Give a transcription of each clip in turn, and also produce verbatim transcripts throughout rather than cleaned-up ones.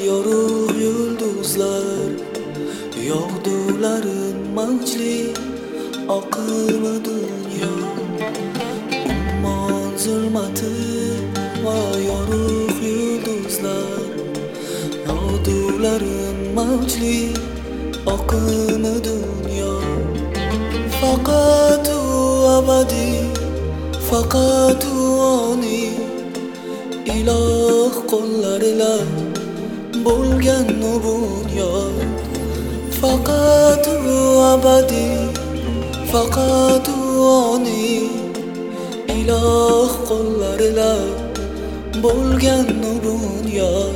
yorug' yulduzlar yog'dularin mavjli oqimi dunyo. Ummon zulmati va yorug' yulduzlar yog'dularin mavjli oqimi dunyo. Faqat u abadiy, faqat u oniy, iloh qo'llarida bo'lgan u bunyod. Faqat u abadiy, faqat u oniy, iloh qo'llarida bo'lgan u bunyod.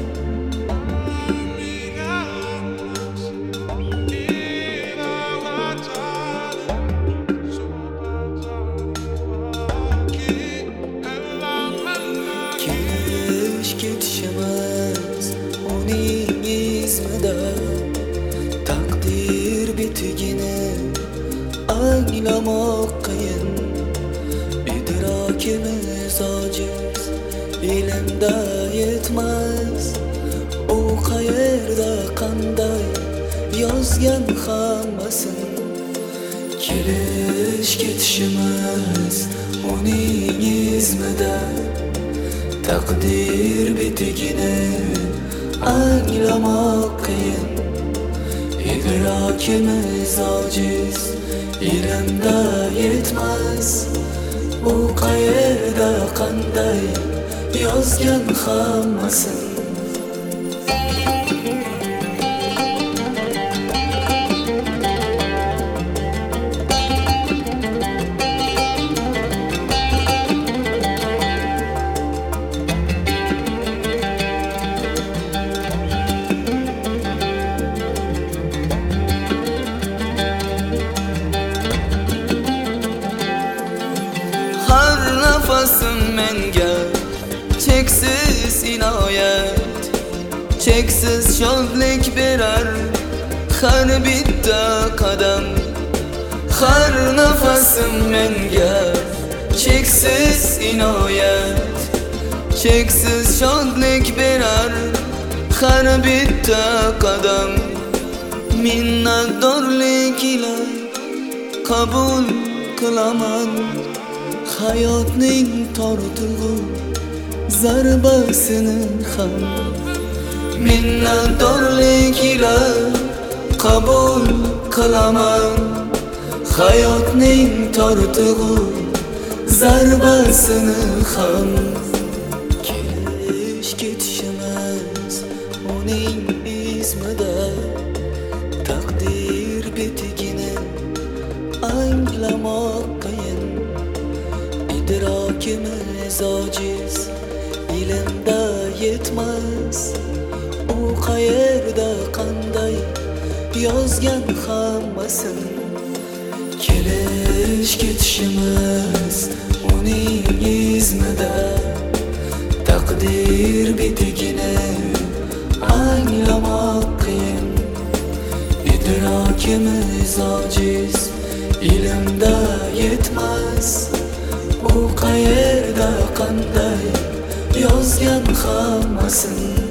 Ketishimiz uning izmida, taqdir bitigini anglamoq qiyin. Idrokimiz ojiz, ilmda yetmas. U qayerda, qanday yozgan hammasin. Kelish ketishimiz uning izmida, taqdir bitigini anglamoq qiyin. Idrokimiz ojiz, ilmda yetmas. U qayerda, qanday yozgan hammasin. Nafasim menga cheksiz inoyat, cheksiz shodlik berar har bitta qadam. Har nafasim menga cheksiz inoyat, cheksiz shodlik berar har bitta qadam. Minnatdorlik ila qabul qilaman hayotning tortuvi zarbasini ham. Minnatdorlik ila qabul qilaman hayotning tortuvi zarbasini ham. Kelish ketishimiz uning izmida, taqdir bitigini anglamoq qiyin. Idrokimiz ojiz, ilmda yetmas. U qayerda, qanday yozgan hammasin. Kelish ketishimiz uning izmida, taqdir bitigini anglamoq qiyin. Idrokimiz ojiz, ilmda yetmas. U qayerda, qanday yozgan hammasin.